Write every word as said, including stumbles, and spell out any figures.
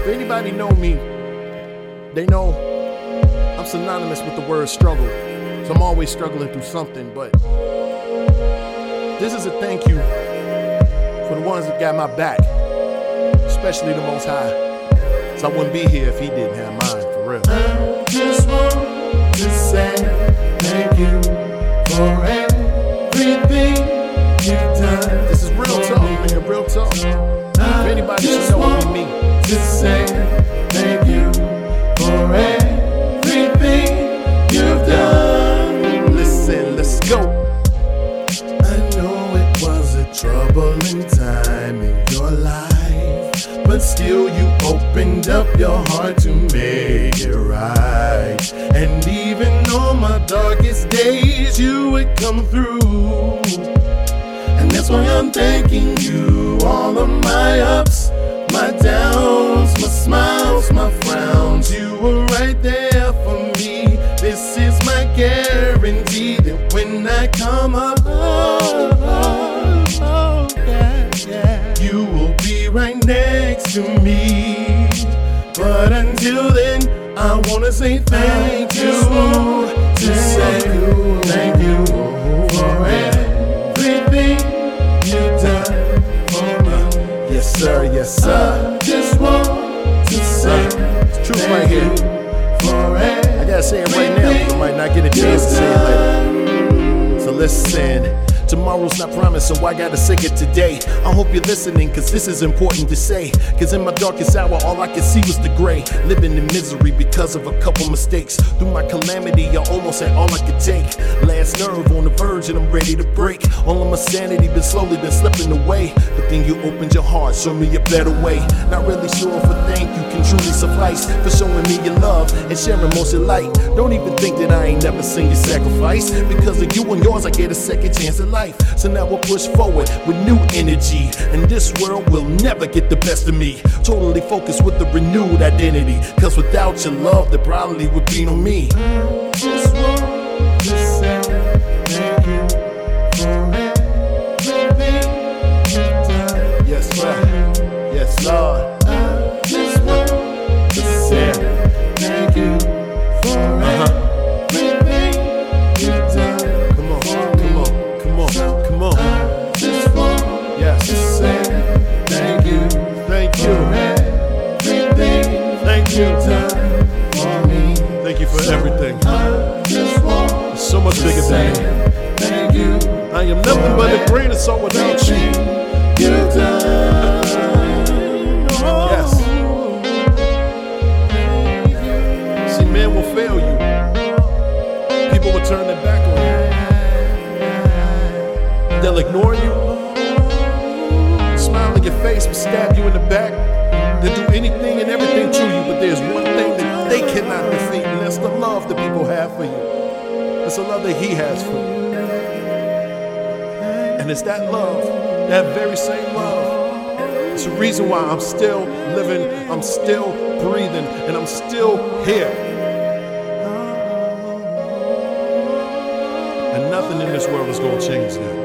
If anybody know me, they know I'm synonymous with the word struggle. So I'm always struggling through something, but this is a thank you for the ones that got my back, especially the Most High. So I wouldn't be here if he didn't have mine, for real. I just want to say thank you for everything you've done. This is real talk, man, real talk. If anybody should know what we mean. To say thank you for everything you've done. Listen, let's go. I know it was a troubling time in your life, but still you opened up your heart to make it right. And even on my darkest days, you would come through. And that's why I'm thanking you. All of my ups, my downs, my smiles, my frowns, you were right there for me. This is my guarantee that when I come up, oh, oh, oh, yeah, yeah, you will be right next to me. But until then, I wanna say thank you. To say thank you for everything you've done for me. Yes, sir, yes, sir. I just want to say It's truth right here. for I gotta say it right now, because I might not get a chance to say it later. So listen, tomorrow's not promised, so I gotta say it today. I hope you're listening, cause this is important to say. Cause in my darkest hour, all I could see was the gray. Living in misery because of a couple mistakes. Through my calamity, I almost had all I could take. Last nerve on the verge and I'm ready to break. All of my sanity been slowly been slipping away. But then you opened your heart, showed me a better way. Not really sure if a thank you can truly suffice for showing me your love and sharing most your light. Don't even think that I ain't never seen your sacrifice. Because of you and yours, I get a second chance at life. So now we'll push forward with new energy, and this world will never get the best of me. Totally focused with the renewed identity, cause without your love there probably would be no me. Just want to say thank you for everything you've done. Yes, sir. Yes, Lord. I just want to say thank you for Uh-huh. everything you've done. Come on, come on, come on, come on. I just want to Yes. say thank you Thank for you. everything Thank you. you've done for me. Thank you for everything. I just want It's so much bigger than me. thank you. I am nothing but a grain of salt without you. You've done. Yes. See, man will fail you. People will turn their back on you. They'll ignore you, smile in your face, but stab you in the back. They'll do anything and everything to you, but there's one thing that they cannot defeat, and that's the love that people have for you. It's the love that he has for you. And it's that love, that very same love. It's the reason why I'm still living, I'm still breathing, and I'm still here. And nothing in this world is going to change that.